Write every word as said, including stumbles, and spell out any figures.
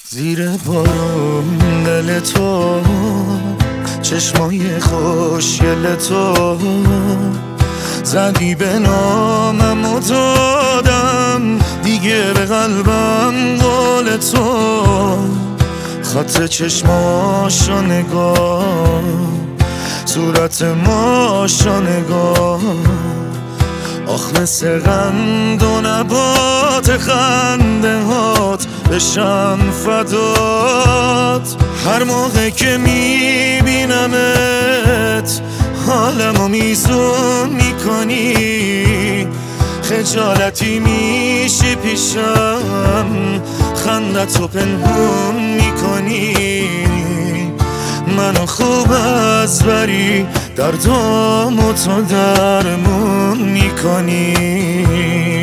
زیر بارون دل تو، چشمای خوشگل تو، زدی به نامم و دادم دیگه به قلبم قول تو. خط چشماشو نگاه، صورت ماشو نگاه، آخ مثل قند و نبات خنده هات بشم فدات. هر موقع که میبینمت حالمو میزون میکنی، خجالتی میشی پیشم خندتو پنهون میکنی. منو خوب از بری دردامو تو درمون میکنی.